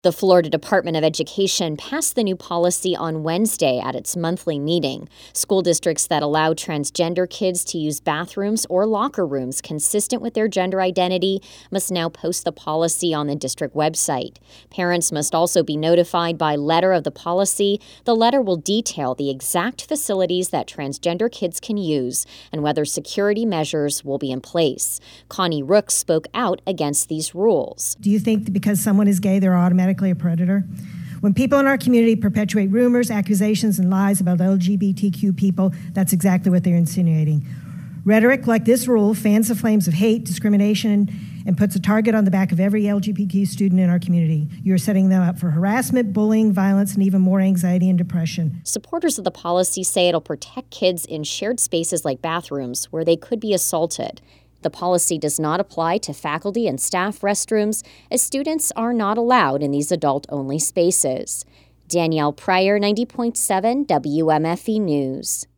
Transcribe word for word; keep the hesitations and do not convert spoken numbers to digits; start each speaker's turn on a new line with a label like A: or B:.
A: The Florida Department of Education passed the new policy on Wednesday at its monthly meeting. School districts that allow transgender kids to use bathrooms or locker rooms consistent with their gender identity must now post the policy on the district website. Parents must also be notified by letter of the policy. The letter will detail the exact facilities that transgender kids can use and whether security measures will be in place. Connie Rook spoke out against these rules.
B: Do you think that because someone is gay, they're automatically a predator? When people in our community perpetuate rumors, accusations, and lies about L G B T Q people, that's exactly what they're insinuating. Rhetoric like this rule fans the flames of hate, discrimination, and puts a target on the back of every L G B T Q student in our community. You're setting them up for harassment, bullying, violence, and even more anxiety and depression.
A: Supporters of the policy say it'll protect kids in shared spaces like bathrooms where they could be assaulted. The policy does not apply to faculty and staff restrooms, as students are not allowed in these adult-only spaces. Danielle Pryor, ninety point seven W M F E News.